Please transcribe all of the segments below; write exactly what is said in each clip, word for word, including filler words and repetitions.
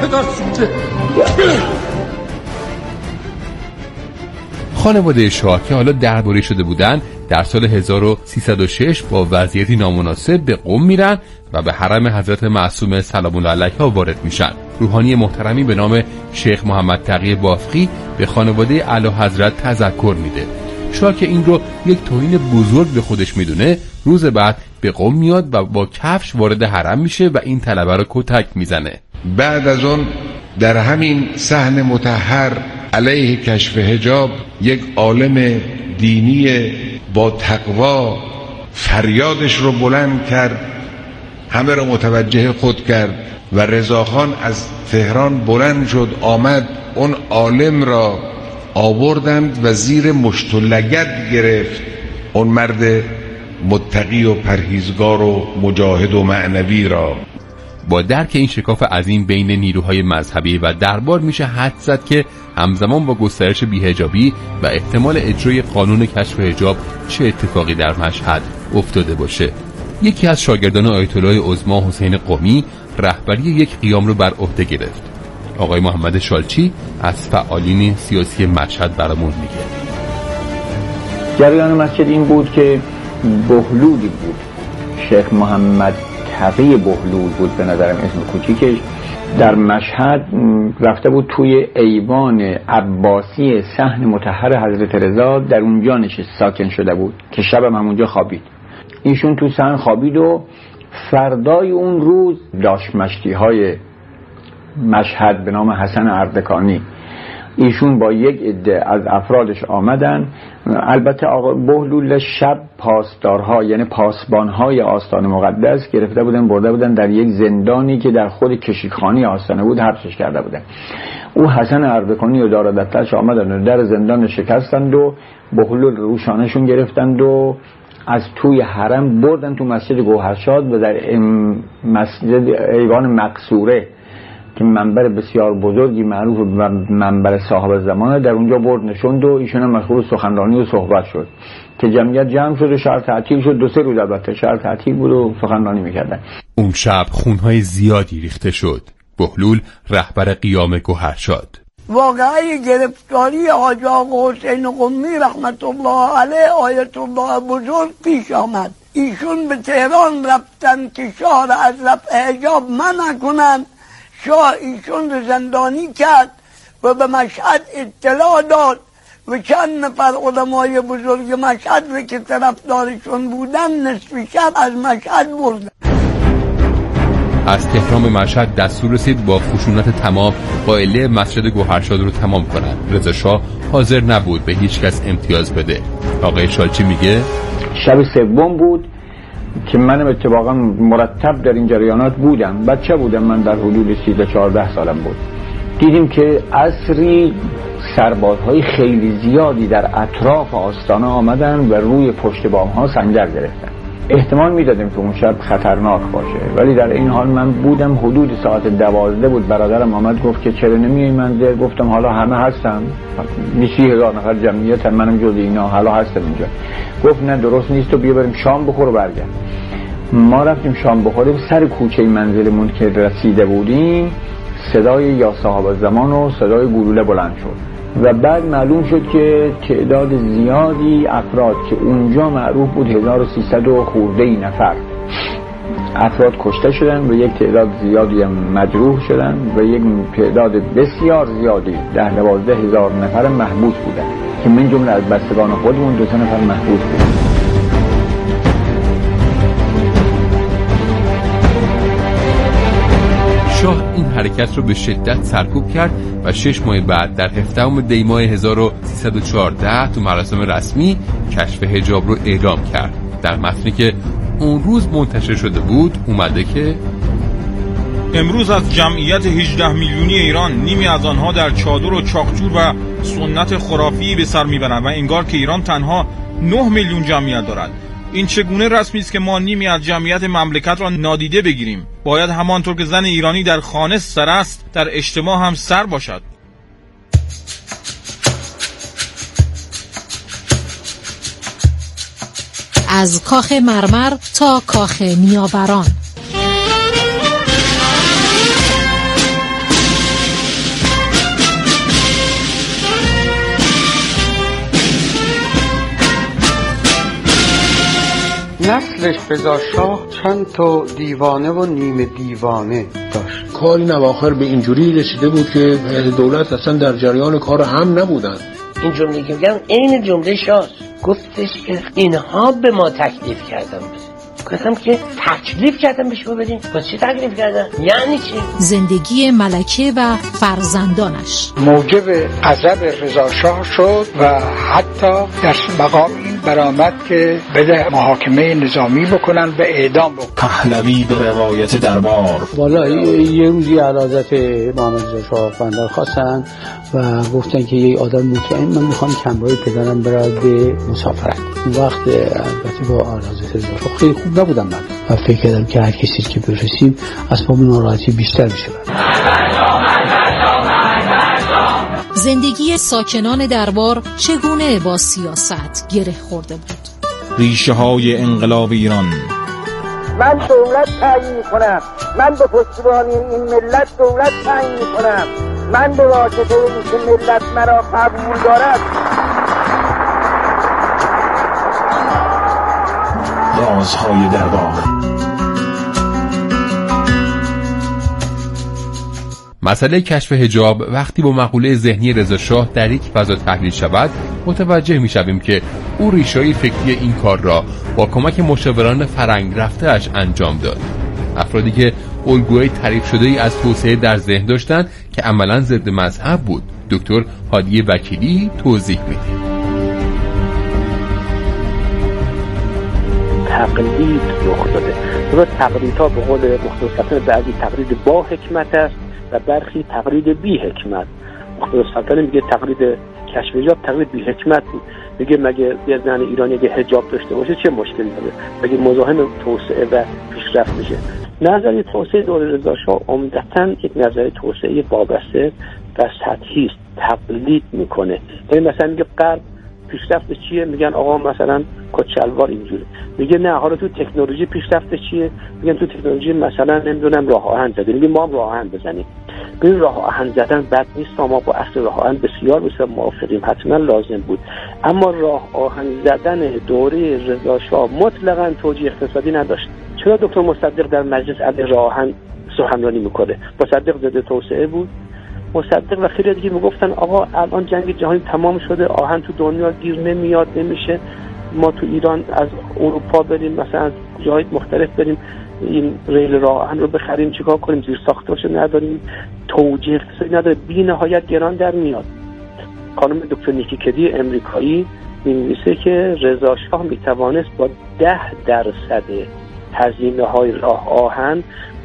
پدرسوزه. خانواده شاه که حالا درباری شده بودن در سال هزار و سیصد و شش با وضعیتی نامناسب به قم میرن و به حرم حضرت معصومه سلام الله علیها وارد میشن. روحانی محترمی به نام شیخ محمد تقی بافقی به خانواده اعلیحضرت تذکر میده. شاه که این رو یک توهین بزرگ به خودش میدونه، روز بعد به قم میاد و با کفش وارد حرم میشه و این طلبه رو کتک میزنه. بعد از اون در همین صحن مطهر علیه کشف حجاب یک عالم دینی با تقوا فریادش رو بلند کرد، همه رو متوجه خود کرد و رضاخان از تهران بلند شد آمد، اون عالم را آوردند و زیر مشت و لگد گرفت اون مرد متقی و پرهیزگار و مجاهد و معنوی را. با درک این شکاف عظیم بین نیروهای مذهبی و دربار میشه حد زد که همزمان با گسترش بی‌حجابی و احتمال اجرای قانون کشف حجاب چه اتفاقی در مشهد افتاده باشه. یکی از شاگردان آیت الله عظما حسین قمی رهبری یک قیام رو بر عهده گرفت. آقای محمد شالچی از فعالین سیاسی مشهد برامون میگه. جریان مسجد این بود که بهلولی بود، شیخ محمد تقی بهلول بود به نظرم اسم کوچیکش، در مشهد رفته بود توی ایوان عباسی صحن مطهر حضرت رضا، در اونجا نشست ساکن شده بود که شبم همونجا خوابید. ایشون تو صحن خوابید و فردای اون روز داشت مشتی های مشهد به نام حسن اردکانی، ایشون با یک عده از افرادش آمدن. البته آقا بهلول شب پاسدارها یعنی پاسبانهای آستان مقدس گرفته بودن برده بودن در یک زندانی که در خود کشیکخانه آستانه بود حبسش کرده بودن. او حسن اردکانی و دارالدفترش آمدن و در زندان شکستند و بهلول روشانشون گرفتند و از توی حرم بردن تو مسجد گوهرشاد و در مسجد ایوان مقصوره که منبر بسیار بزرگی معروف و منبر صاحب زمانه، در اونجا برد نشوند و ایشون هم مشغول سخنرانی و صحبت شد که جمعیت جمع شد و شهر تعطیل شد. دو سه روز البته شهر تعطیل بود و سخنرانی میکردن. اون شب خونهای زیادی ریخته شد. بهلول رهبر قیام گوهرشاد. واقعی گرفتاری حاج آقا حسین قمی رحمت الله علیه آیت الله بزرگ پیش آمد. ایشون به تهران رفتن که شاه را از رفع حجاب منع کنند. شاه ایشون رو زندانی کرد و به مشهد اطلاع داد و چند نفر علمای بزرگ مشهد رو که طرفدارشون بودن نصف شب از مشهد بردن. از تهران به مشهد دستور رسید با خشونت تمام قائله مسجد گوهرشاد رو تمام کنن. رضا شاه حاضر نبود به هیچ کس امتیاز بده. آقای شالچی میگه شب سوم بود که منم اتفاقا مرتب در این جریانات بودم. بچه بودم من، در حدود سیزده چهارده سالم بود. دیدیم که عصری سربازهای خیلی زیادی در اطراف آستانه آمدن و روی پشت بام ها سنگر گرفتن. احتمال میدادیم که اون شب خطرناک باشه، ولی در این حال من بودم. حدود ساعت دوازده بود برادرم آمد گفت که چرا نمیای منزل؟ گفتم حالا همه هستم، بیست هزار نفر جمعیت هم، منم جز اینا، حالا هستم اینجا. گفت نه درست نیست و بیا بریم شام بخور و برگرد. ما رفتیم شام بخوریم. سر کوچه منزلمون که رسیده بودیم صدای یا صاحب زمان و صدای گلوله بلند شد و بعد معلوم شد که تعداد زیادی افراد که اونجا معروف بود هزار و سیصد و خورده نفر افراد کشته شدن و یک تعداد زیادی هم مجروح شدن و یک تعداد بسیار زیادی ده دوازده هزار نفر محبوس بودن که من جمله از بستگان خودمون دو سه نفر محبوس بودن. شاه این حرکت رو به شدت سرکوب کرد و شش ماه بعد در هفدهم دی ماه هزار و سیصد و چهارده تو مراسم رسمی کشف حجاب رو اعلام کرد. در متنی که اون روز منتشر شده بود اومده که امروز از جمعیت هجده میلیونی ایران نیمی از آنها در چادر و چاقچور و سنت خرافی به سر میبرند و انگار که ایران تنها نه میلیون جمعیت دارد. این چگونه رسمی است که ما نیمی از جمعیت مملکت را نادیده بگیریم؟ باید همانطور که زن ایرانی در خانه سر است در اجتماع هم سر باشد. از کاخ مرمر تا کاخ نیاوران، قبلش رضا شاه چند تا دیوانه و نیمه دیوانه داشت. کار این اواخر به اینجوری رسیده بود که دولت اصلا در جریان کار هم نبودن. این جمله که میگم عین جمله شاه گفتش که اینها به ما تکلیف کردن. گفتم که تکلیف کردن بهش بدین. با چی تکلیف کردن؟ یعنی چی؟ زندگی ملکه و فرزندانش موجب غضب رضا شاه شد و حتی در مقام این برآمد که بده محاکمه نظامی بکنن و اعدام بکنن. پهلوی به روایت دربار. والا یه روزی اعلیحضرت محمد رضا شاه بندر خواستن و گفتن که یه آدم مطمئن من میخوام کمرای پدرم برای به مسافرت. اون وقت البته با اعلیحضرت رضا شاه خیلی خوب نبودم من و فکر کردم که هر کسی که برسیم اسباب ناراحتی بیشتر میشه. زندگی ساکنان دربار چگونه با سیاست گره خورده بود؟ ریشه های انقلاب ایران. من دولت تعیین میکنم، من به پشتیبانی این ملت دولت تعیین میکنم، من به واسطه این که ملت مرا قبول دارد. رازهای دربار. مسئله کشف حجاب وقتی با مقوله ذهنی رضا شاه در یک فضا تحلیل شود متوجه می‌شویم که او ریشه‌های فکری این کار را با کمک مشاوران فرهنگ رفته‌اش انجام داد. افرادی که الگوهای تعریف شده‌ای از توسعه در ذهن داشتند که عملاً ضد مذهب بود. دکتر هادی وکیلی توضیح می‌دهد. تقلید رخ داده. درست تقلیدها به قول مختصر بعضی تقلید با حکمت است و برخی تقلید بی حکمت. مختصر میگه تقلید کشف حجاب تقلید بی حکمت بود. میگه مگه یه زن ایرانی اگه حجاب داشته باشه چه مشکلی داره؟ مگه مزاحم توسعه و پیشرفت میشه؟ نظریه توسعه دوره رضا شاه عمدتاً یک نظریه توسعه وابسته و سطحی است. تقلید میکنه. یعنی مثلا میگه غرب پیشرفت چیه؟ میگن آقا مثلا کت شلوار اینجوری. میگه نه حالا تو تکنولوژی پیشرفت چیه؟ میگن تو تکنولوژی مثلا نمیدونم راه آهن زدن. میگه ما هم راه آهن بزنیم. این راه آهن زدن بد نیست، ما با اصل راه آهن بسیار بسیار موافقیم، حتما لازم بود. اما راه آهن زدن دوره رضا شاه مطلقاً توجیه اقتصادی نداشت. چرا دکتر مصدق در مجلس علیه راه آهن سخنرانی میکنه؟ مصدق ضد توسعه بود. مصدق و خیلی دیگه میگفتن آقا الان جنگ جهانی تمام شده، آهن تو دنیا گیر نمیاد، نمیشه ما تو ایران از اروپا بریم مثلا از جاهای مختلف بریم این ریل راه آهن رو بخریم چیکار کنیم؟ زیر ساختش نداریم، توجیه اقتصادی نداره، بی نهایت گران در میاد. خانم دکتر نیکی کدی امریکایی می‌نویسه که رضا شاه میتوانست با ده درصد هزینه های راه آهن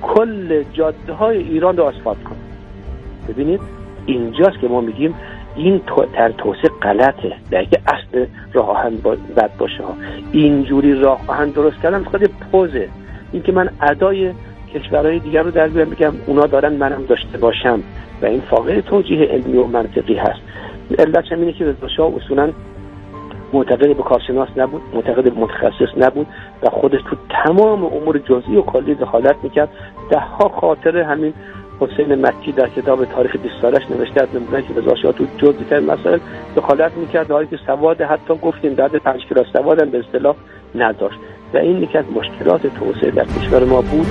کل جاده های ایران رو آسفالت کنه. ببینید اینجاست که ما میگیم این تر توسعه غلطه. درگه اصل راه آهن بد باشه ها. اینجوری راه آهن درست کردن خود پوزه. این که من ادای کشورهای دیگر رو در بیارم بگم اونا دارن منم داشته باشم و این فاقد توجیه علمی و منطقی هست. علتش اینه که رضا شاه اصولا معتقد به کارشناس نبود، معتقد به متخصص نبود و خودش تو تمام امور جزئی و کلی دخالت میکرد. ده ها خاطر همین حسین مکی در کتاب تاریخ بیست سالش نوشته از نمونه که رضا شاه تو جزئی مسائل دخالت میکرد، حالی که سواد حتی گفتیم بعد پنج کلاس سواد هم به اصطلاح نداشت و این یکی از مشکلات توسعه در کشور ما بود.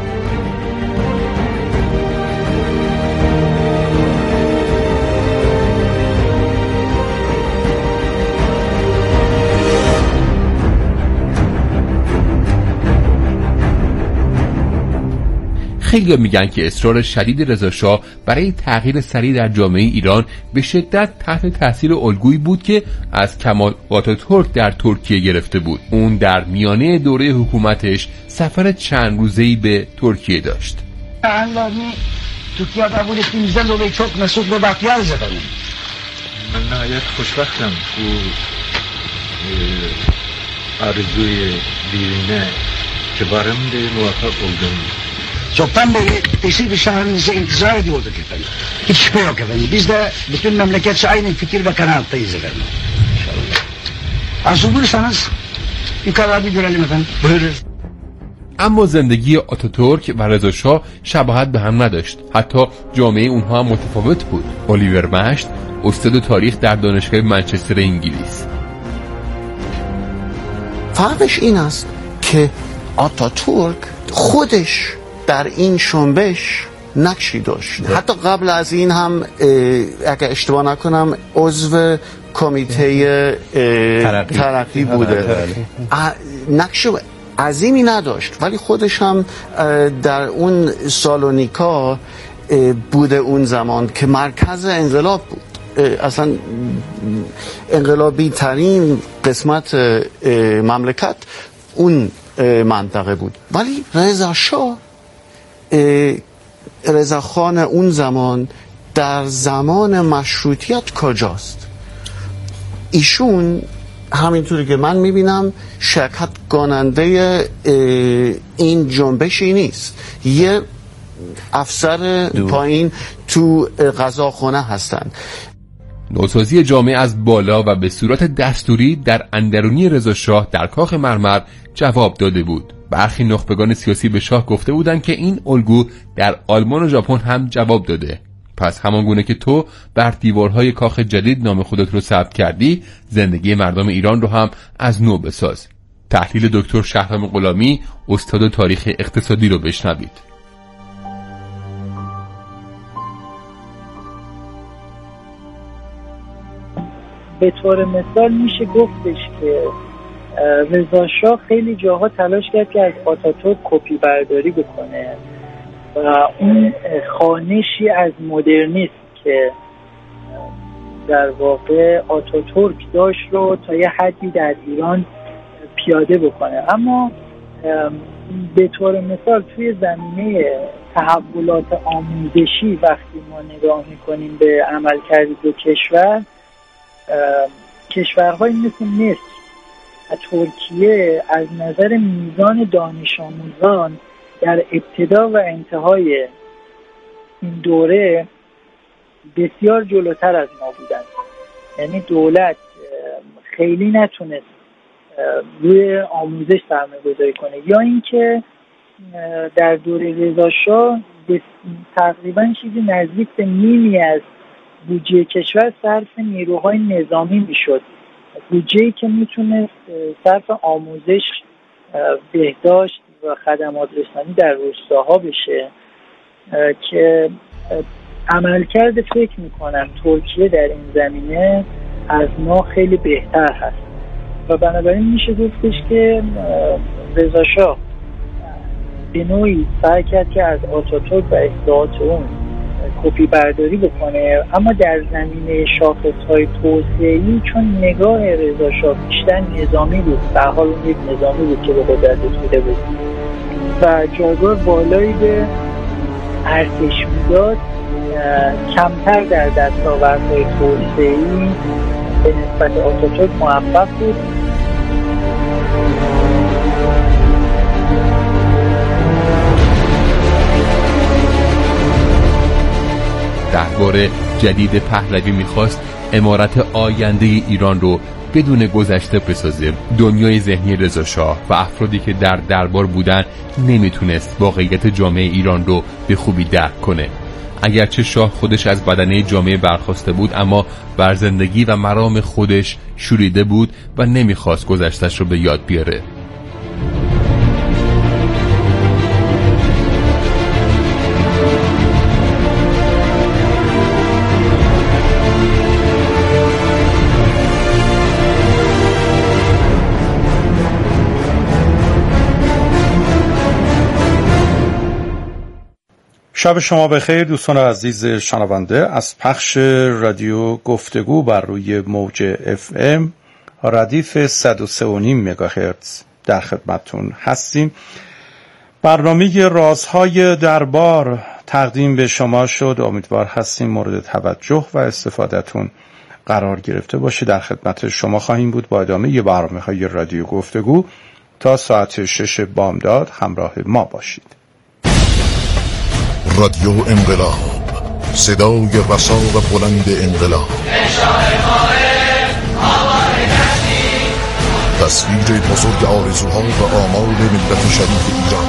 خیلی میگن که اصرار شدید رضا شاه برای تغییر سریع در جامعه ایران به شدت تحت تاثیر الگویی بود که از کمال آتاتورک در ترکیه گرفته بود. اون در میانه دوره حکومتش سفر چند روزه‌ای به ترکیه داشت. Allah'ım Türkiye davletimizden dolayı çok mesut ve bahtiyarız efendim. من نهایت خوشبختم او arzuy birine که barımda muvaffak oldum. Çoktan beri tesir şahanınıza intizar ediyorduk efendim. Hiç şüphe yok efendim. Biz de bütün memleketçe aynı fikir ve kanaattayız efendim. İnşallah. Arzu buyursanız yukarıda bir görelim efendim. Buyurun. اما زندگی آتاتورک و رضا شاه شباهت به هم نداشت. حتی جامعه اونها هم متفاوت بود. الیور مشت، استاد تاریخ در دانشگاه منچستر انگلیس. فرقش این است که آتاتورک خودش در این جنبش نقشی داشت. حتی قبل از این هم اگه اشتباه نکنم عضو کمیته ترقی, ترقی بوده. نقش عظیمی نداشت ولی خودش هم در اون سالونیکا بوده اون زمان که مرکز انقلاب بود. اصلا انقلابی ترین قسمت مملکت اون منطقه بود. ولی رضا شاه رضا خان اون زمان در زمان مشروطیت کجاست؟ ایشون همینطوری که من میبینم شرکت کننده این جنبشی نیست، یه افسر پایین تو قضاخانه هستن. نوسازی جامعه از بالا و به صورت دستوری در اندرونی رضا شاه در کاخ مرمر جواب داده بود. برخی نخبگان سیاسی به شاه گفته بودند که این الگو در آلمان و ژاپن هم جواب داده. پس همان گونه که تو بر دیوارهای کاخ جدید نام خودت رو ثبت کردی، زندگی مردم ایران رو هم از نو بساز. تحلیل دکتر شهرام غلامی، استاد تاریخ اقتصادی رو بشنوید. به طور مثال میشه گفتش که رضا شاه خیلی جاها تلاش کرد که از آتاتورک کپی برداری بکنه و اون خوانشی از مدرنیسم که در واقع آتاتورک داشت رو تا یه حدی در ایران پیاده بکنه. اما به طور مثال توی زمینه تحولات آموزشی وقتی ما نگاه میکنیم به عملکرد دو کشور، کشورهای مثل مصر و ترکیه از نظر میزان دانش آموزان در ابتدا و انتهای این دوره بسیار جلوتر از ما بودند. یعنی دولت خیلی نتونست روی آموزش سرمایه‌گذاری کنه، یا اینکه در دوره رضا شاه تقریبا چیزی نزدیک به نیمی از بودجه کشور صرف نیروهای نظامی میشد، بودجه‌ای که میتونست صرف آموزش، بهداشت و خدمات رسانی در روستاها بشه، که عملکرد فکر میکنم ترکیه در این زمینه از ما خیلی بهتر هست و بنابراین میشه گفتش که رضا شاه به نوعی سعی کرد که از آتاتورک و اصلاحات اون کپی برداری بکنه، اما در زمینه شاخص‌های توسعه‌ای چون نگاه رضا شاه بیشتر نظامی بود، در حال اون یک نظامی بود که به قدرت رسیده بود و جایگاه بالایی به ارتش میداد، کمتر در دستاوردهای توسعه‌ای به نسبت آتاتورک موفق بود. درباره جدید پهلوی میخواست امارت آینده ایران رو بدون گذشته بسازه. دنیای ذهنی رضا شاه و افرادی که در دربار بودن نمیتونست واقعیت جامعه ایران رو به خوبی درک کنه. اگرچه شاه خودش از بدنه جامعه برخاسته بود، اما بر زندگی و مرام خودش شوریده بود و نمیخواست گذشتش رو به یاد بیاره. شب شما بخیر دوستان عزیز شنونده. از پخش رادیو گفتگو بر روی موج اف ام ردیف صد و سه و نیم مگاهرتز در خدمتون هستیم. برنامه رازهای دربار تقدیم به شما شد. امیدوار هستیم مورد توجه و استفادهتون قرار گرفته باشه. در خدمت شما خواهیم بود با ادامه برنامه‌های رادیو گفتگو تا ساعت شش بامداد. همراه ما باشید. رادیو انقلاب، صدای رسا و بلند انقلاب، تصویر بزرگ آرزوها و آمال ملت شریف ایران،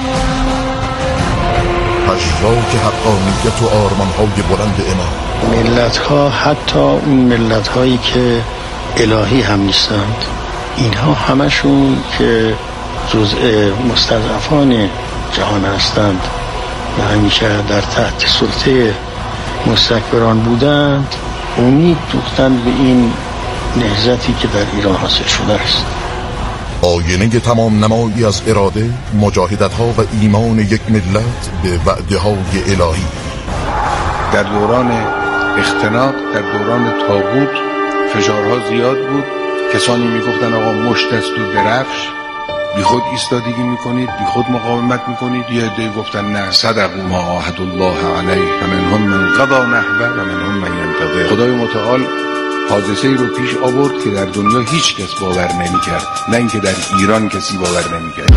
پژواک حقانیت و آرمانهای بلند امام. ملت‌ها، حتی اون ملت‌هایی که الهی هم نیستند، اینها همشون که جزء مستضعفان جهان هستند و همیشه در تحت سلطه مستکبران بودند، امید دوختند به این نهضتی که در ایران حاصل شده است. آینه تمام نمایی از اراده، مجاهدت ها و ایمان یک ملت به وعده های الهی. در دوران اختناق، در دوران طاغوت فشارها زیاد بود. کسانی میگفتن آقا مشت است و درفش، بی خود ایستادگی میکنید، بی خود مقاومت میکنید. یه عده گفتن نه، صدقوا ما عاهد الله علیه و منهم من قضا نحبه و منهم من ینتظر. خدای متعال حادثه رو پیش آورد که در دنیا هیچ کس باور نمیکرد، نه اینکه در ایران کسی باور نمیکرد.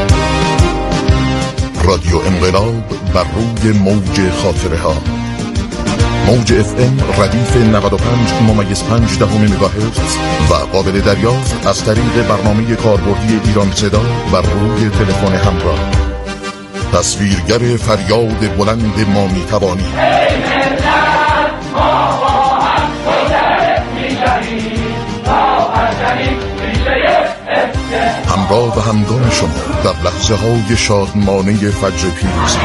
رادیو انقلاب بر روی موج خاطره ها. موج اف ام ردیف نود و پنج ممیز پنج دهم مگاهرتز و قابل دریافت از طریق برنامه کاربردی ایران صدا بر روی تلفن همراه. تصویرگر فریاد بلند ما میتوانی. همراه و همگام شما در لحظه های شادمانه فجر پیروزی.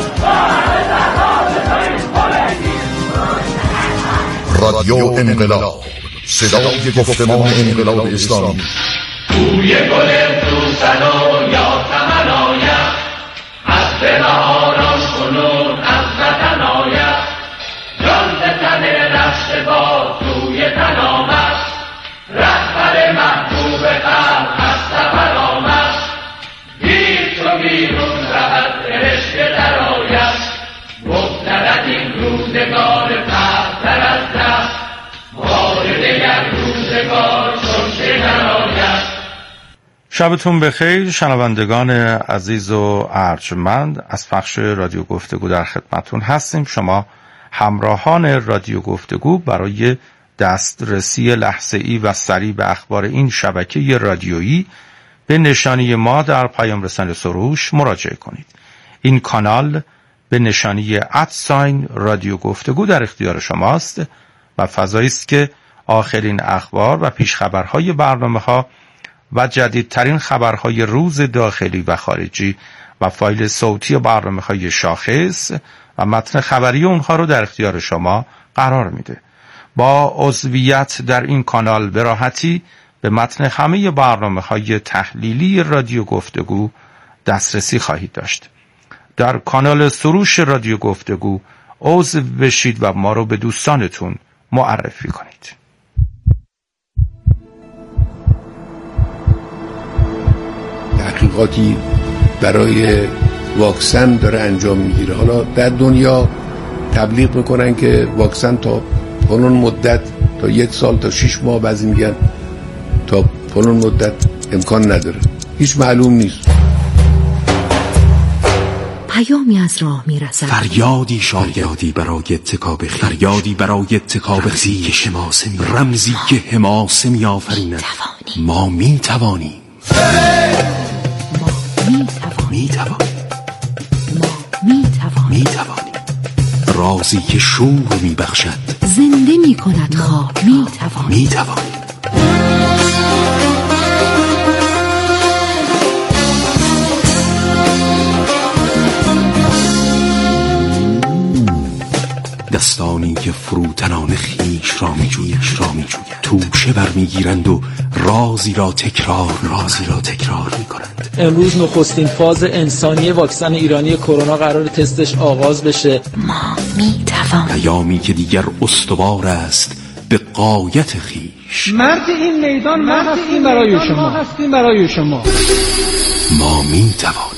رادیو انقلاب، صدای گفتمان انقلاب اسلامی. بوی گل سوسن و یا تمن آید، از بهاران کنون از وطن آید. جان ز تن رفته با توی تن آمد، رهبر محبوب قلب از سفر آمد. دیر چو بیرون رود فرشته در آید، بگذرد این روزگار پرتر از دست، بار دگر روزگار چون در آید. شبتون بخیر شنوندگان عزیز و ارجمند، از پخش رادیو گفتگو در خدمتون هستیم. شما همراهان رادیو گفتگو برای دسترسی لحظه‌ای و سریع به اخبار این شبکه رادیویی به نشانی ما در پیام رسان سروش مراجعه کنید. این کانال به نشانی ادساین رادیو گفتگو در اختیار شماست و فضایی است که آخرین اخبار و پیشخبرهای برنامه‌ها و جدیدترین خبرهای روز داخلی و خارجی و فایل صوتی برنامه‌های شاخص و متن خبری اونها رو در اختیار شما قرار میده. با عضویت در این کانال به راحتی به متن همه برنامه‌های تحلیلی رادیو گفتگو دسترسی خواهید داشت. در کانال سروش رادیو گفتگو عضو بشید و ما رو به دوستانتون معرفی کنید. تحقیقاتی برای واکسن داره انجام میگیره. حالا در دنیا تبلیغ میکنن که واکسن تا فلان مدت، تا یک سال، تا شش ماه، بعضی میگن تا فلان مدت امکان نداره، هیچ معلوم نیست. پیامی از راه میرسد، فریادی شاید برای اتکاب خیش، فریادی برای اتکاب خیش، رمزی که حماسه می آفریند. ما می توانیم، ما می توانیم، می توانیم، ما می توانیم، می توانیم. رازی که شور می بخشد، زنده می کند خواب. می توانیم، می توانیم. دستانی که فروتنان خیش را می جوید، را می جوید. توشه برمیگیرند و رازی را تکرار رازی را تکرار می کنند. امروز نخستین فاز انسانی واکسن ایرانی کرونا قرار تستش آغاز بشه. ما می توانیم. پیامی که دیگر استوار است به غایت خیش. مرد این میدان ما هستیم برای شما، هستیم برای شما. ما می توانیم.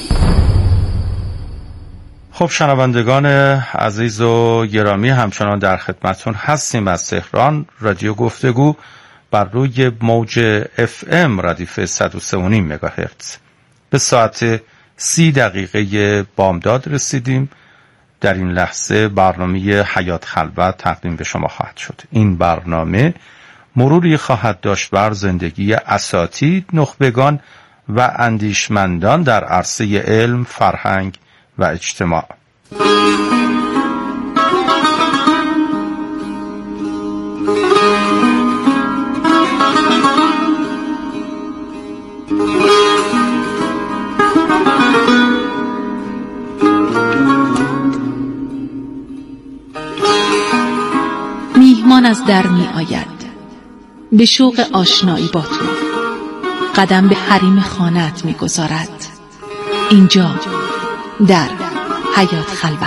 خب شنوندگان عزیز و گرامی، همچنان در خدمتون هستیم از تهران. رادیو گفتگو بر روی موج اف ام ردیف صد و سه و نیم مگاهرتز. به ساعت سی دقیقه بامداد رسیدیم. در این لحظه برنامه حیات خلوت تقدیم به شما خواهد شد. این برنامه مروری خواهد داشت بر زندگی اساتید، نخبگان و اندیشمندان در عرصه علم، فرهنگ و اجتماع. باران از در می آید، به شوق آشنایی با تو قدم به حریم خانه‌ات می گذارد. اینجا در حیات خلوت.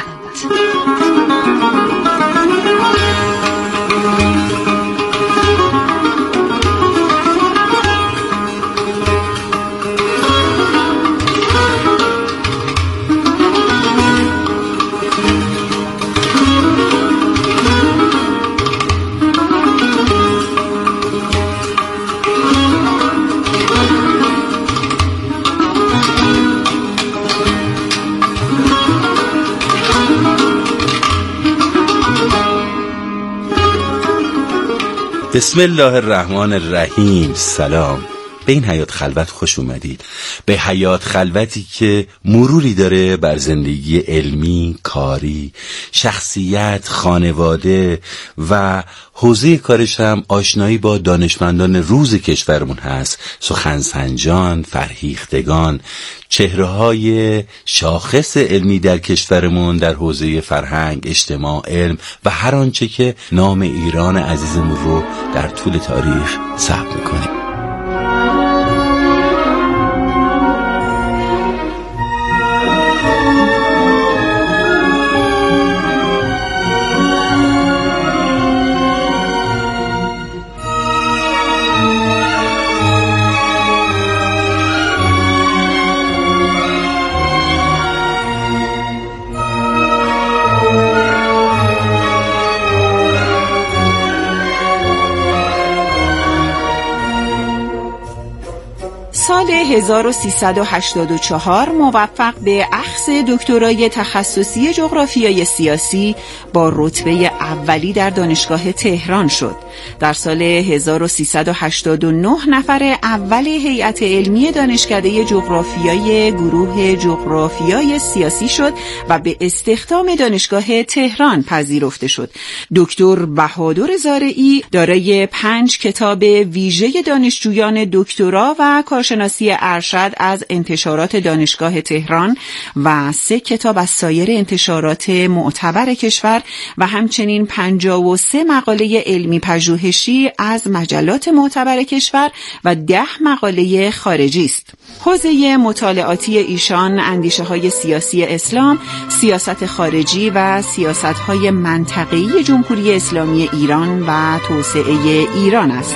بسم الله الرحمن الرحیم. سلام، به این حیات خلوت خوش اومدید. به حیات خلوتی که مروری داره بر زندگی علمی، کاری، شخصیت، خانواده و حوزه کارش هم آشنایی با دانشمندان روز کشورمون هست. سخنسنجان، فرهیختگان، چهره‌های شاخص علمی در کشورمون در حوزه فرهنگ، اجتماع، علم و هر آنچه که نام ایران عزیزمون رو در طول تاریخ ثبت می‌کنه. سال هزار و سیصد و هشتاد و چهار موفق به اخذ دکترای تخصصی جغرافیای سیاسی با رتبه اولی در دانشگاه تهران شد. در سال هزار و سیصد و هشتاد و نه نفر اول هیئت علمی دانشکده جغرافیای گروه جغرافیای سیاسی شد و به استخدام دانشگاه تهران پذیرفته شد. دکتر بهادر زارعی دارای پنج کتاب ویژه دانشجویان دکترا و کارشناسی ارشد از انتشارات دانشگاه تهران و سه کتاب از سایر انتشارات معتبر کشور و همچنین پنجاه و سه مقاله علمی پژوهشی از مجلات معتبر کشور و ده مقاله خارجی است. حوزه مطالعاتی ایشان اندیشه‌های سیاسی اسلام، سیاست خارجی و سیاست‌های منطقه‌ای جمهوری اسلامی ایران و توسعه ایران است.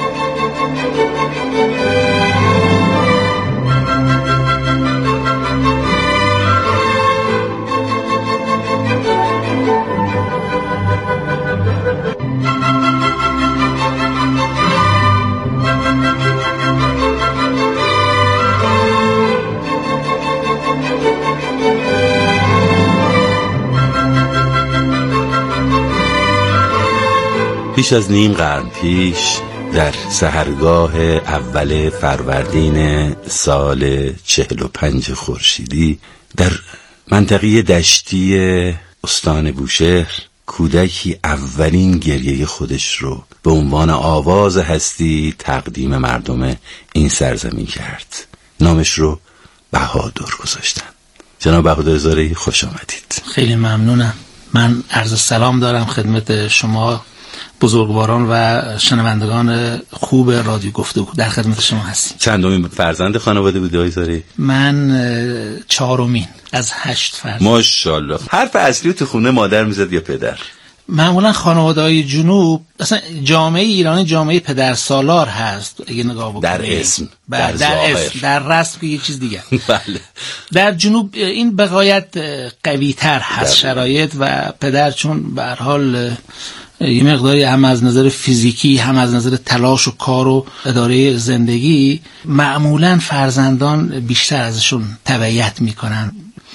بیش از نیم قرن پیش در سحرگاه اول فروردین سال چهل و پنج خورشیدی در منطقه دشتی استان بوشهر کودکی اولین گریه خودش رو به عنوان آواز هستی تقدیم مردم این سرزمین کرد. نامش رو بهادر گذاشتن. جناب بهادر زارعی خوش آمدید. خیلی ممنونم. من عرض سلام دارم خدمت شما بزرگواران و شنوندگان خوب رادیو گفتگو. در خدمت شما هستیم. چندمین فرزند خانواده بودی آقای زارعی؟ من چهارمین از هشت فرزند. ماشاءالله. حرف اصلی تو خونه مادر میزد یا پدر؟ معمولا خانواده‌های جنوب اصلا جامعه ایرانی جامعه پدرسالار هست اگه نگاه بکنید. در اسم، در, در اسم، در رسم که یه چیز دیگه. بله. در جنوب این بقایت قوی تر هست شرایط و پدر چون به هر حال یه مقداری هم از نظر فیزیکی هم از نظر تلاش و کار و اداره زندگی معمولا فرزندان بیشتر ازشون تبعیت میکنن.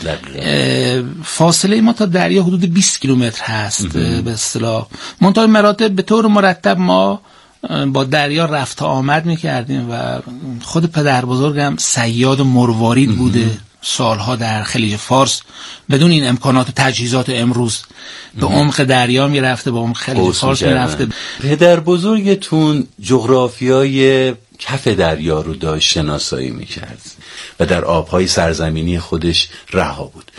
فاصله ما تا دریا حدود بیست کیلومتر هست به اصطلاح. منتها مراتب به طور مرتب ما با دریا رفت آمد میکردیم و خود پدر بزرگم صیاد مروارید بوده سالها در خلیج فارس بدون این امکانات و تجهیزات امروز به عمق دریا میرفته، به عمق خلیج فارس میرفته. پدر بزرگتون جغرافیای کف دریا رو داشت شناسایی میکرد و در آبهای سرزمینی خودش رها بود.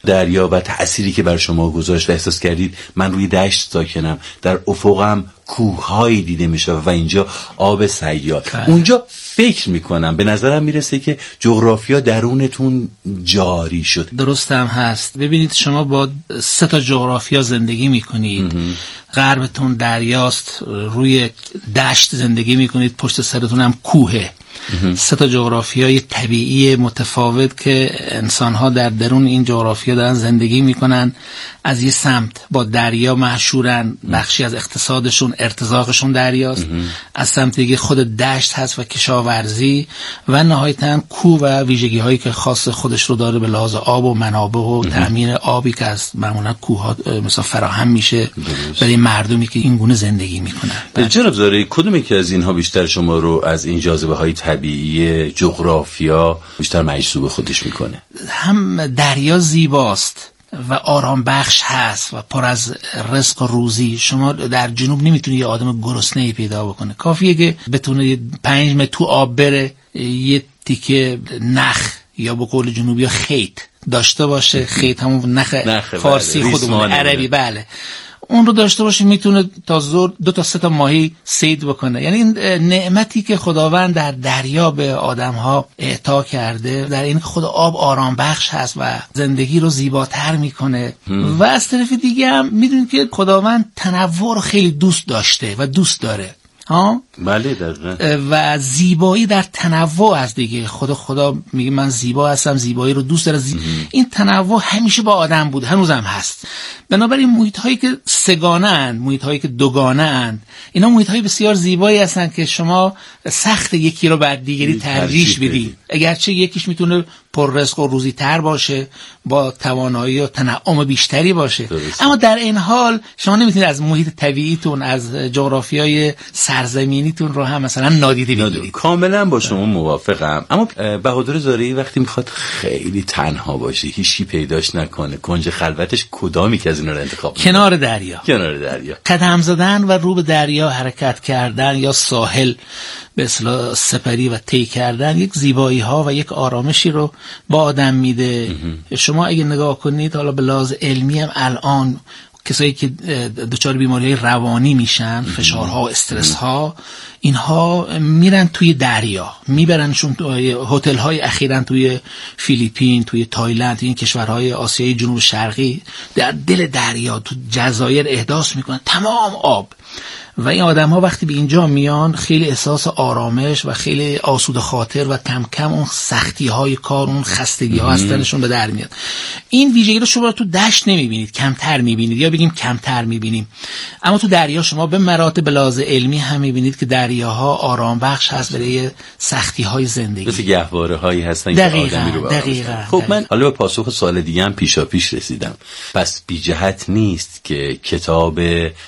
دریا و تأثیری که بر شما گذاشت و احساس کردید من روی دشت ساکنم، در افقم کوههایی دیده میشه و اینجا آب سیال. اونجا فکر میکنم به نظرم میرسه که جغرافیا درونتون جاری شد. درست هم هست. ببینید شما با سه تا جغرافیا زندگی میکنید. غربتون دریاست، روی دشت زندگی میکنید، پشت سرتون هم کوهه. سه تا جغرافیای طبیعی متفاوت که انسان‌ها در درون این جغرافیا دارن زندگی میکنن. از یه سمت با دریا مشهورن، بخشی از اقتصادشون ارتزاقشون دریاست. از سمت دیگه خود دشت هست و کشاورزی و نهایتاً کوه و ویژگی هایی که خاص خودش رو داره به لحاظ آب و منابع و تامین آبی که از معمولا کوه ها مثلا فراهم میشه برای مردمی که این گونه زندگی میکنن. جناب زارعی، کدومی که از اینها بیشتر شما رو از این جاذبه های طبیعی جغرافیا بیشتر مجذوب خودش میکنه؟ هم دریا زیباست و آرام بخش هست و پر از رزق و روزی. شما در جنوب نمیتونی یه آدم گرسنه‌ای پیدا بکنه، کافیه که بتونه پنج متر تو آب بره، یه تیکه نخ یا به قول جنوبی ها خیط داشته باشه. خیط همون نخ, نخ فارسی بله. خودمون عربی بله، اون رو داشته باشه، میتونه تا زور دو تا سه تا ماهی صید بکنه. یعنی این نعمتی که خداوند در دریا به آدم‌ها اعطا کرده، در این خود آب آرام بخش هست و زندگی رو زیباتر میکنه. و از طرف دیگه هم میدونید که خداوند تنوع رو خیلی دوست داشته و دوست داره. ها بله دقیقاً. و زیبایی در تنوع از دیگه. خدا خدا میگه من زیبا هستم، زیبایی رو دوست داره. زی... این تنوع همیشه با آدم بود، هنوزم هست. بنابراین محیط هایی که سگانه اند، محیط هایی که دوگانه اند، اینا محیط های بسیار زیبایی هستن که شما سخت یکی رو بر دیگری ترجیح بدید، اگرچه یکیش میتونه پر رزق و روزی تر باشه، با توانایی و تنعم بیشتری باشه. درست. اما در این حال شما نمیتونید از محیط طبیعیتون، از جغرافیای سرزمینیتون رو هم مثلا نادیده بگیرید. کاملا با شما موافقم. اما بهادر زارعی وقتی میخواد خیلی تنها باشه، هیچی پیداش نکنه، کنج خلوتش کدامی که از اینا رو انتخاب میکنه؟ کنار دریا. کنار دریا قدم زدن و رو به دریا حرکت کردن یا ساحل به اصطلاح سپری و طی کردن یک زیبایی ها و یک آرامشی رو با آدم میده. شما اگه نگاه کنید حالا به لحاظ علمی هم الان کسایی که دچار بیماری‌های روانی میشن، فشارها و استرس ها، اینها میرن توی دریا، میبرنشون توی هتل‌های اخیراً توی فیلیپین، توی تایلند، این کشورهای آسیای جنوب شرقی در دل دریا تو جزایر احداث میکنن، تمام آب. و این آدم ها وقتی به اینجا میان خیلی احساس آرامش و خیلی آسوده خاطر و کم کم اون سختی های کار، اون خستگی ها هستنشون به در میاد. این ویژگی رو شما تو دشت نمیبینید، کمتر میبینید، یا بگیم کمتر میبینیم. اما تو دریا شما به مراتب به لحاظ علمی هم میبینید که دریاها آرام بخش هست برای سختی های زندگی. مثل گهواره هایی هستن دقیقا، که آدمی رو دقیقاً. خب من حالا به پاسخ سوال دیگه هم پیشا پیش رسیدم. پس بی جهت نیست که کتاب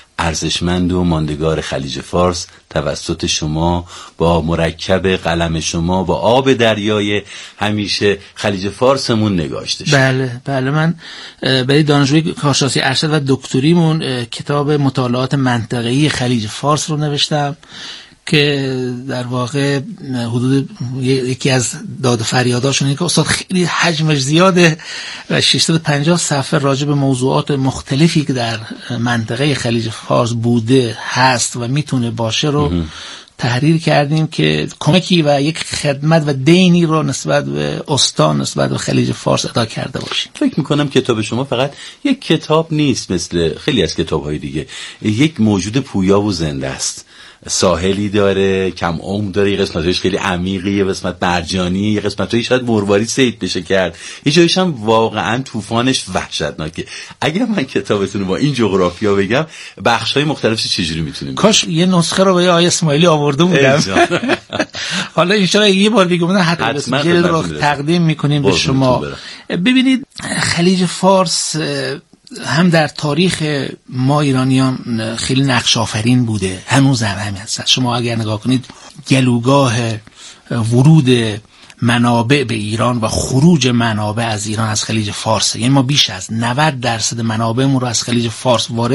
ارزشمند و ماندگار خلیج فارس توسط شما با مرکب قلم شما با آب دریای همیشه خلیج فارسمون نگاشته شد. بله بله، من برای دانشجوی کارشناسی ارشد و دکتریمون کتاب مطالعات منطقه‌ای خلیج فارس رو نوشتم که در واقع حدود یکی از داد و فریاداشون اینه که استاد خیلی حجمش زیاده و ششصد و پنجاه صفحه راجع به موضوعات مختلفی که در منطقه خلیج فارس بوده هست و میتونه باشه رو تحریر کردیم که کمکی و یک خدمت و دینی رو نسبت به استان، نسبت به خلیج فارس ادا کرده باشیم. فکر میکنم کتاب شما فقط یک کتاب نیست، مثل خیلی از کتاب‌های دیگه یک موجود پویا و زنده است. ساحلی داره، کم عمق داره، یه قسمتش خیلی عمیقه، یه قسمت مرجانی، یه قسمتایی شاید مروارید صید بشه کرد، یه جایش هم واقعا طوفانش وحشتناکه. اگر من کتابتون رو با این جغرافیا بگم، بخش‌های مختلفش چجوری میتونیم؟ کاش یه نسخه رو به آقای اسماعیلی آورده بودم. حالا ان شاءالله یه بار دیگه من حتما جلد رو تقدیم میکنیم به شما. ببینید خلیج فارس هم در تاریخ ما ایرانیان خیلی نقش آفرین بوده، هنوز هم همین هست. شما اگر نگاه کنید گلوگاه ورود منابع به ایران و خروج منابع از ایران از خلیج فارس، یعنی ما بیش از نود درصد منابعمون رو از خلیج فارس وارد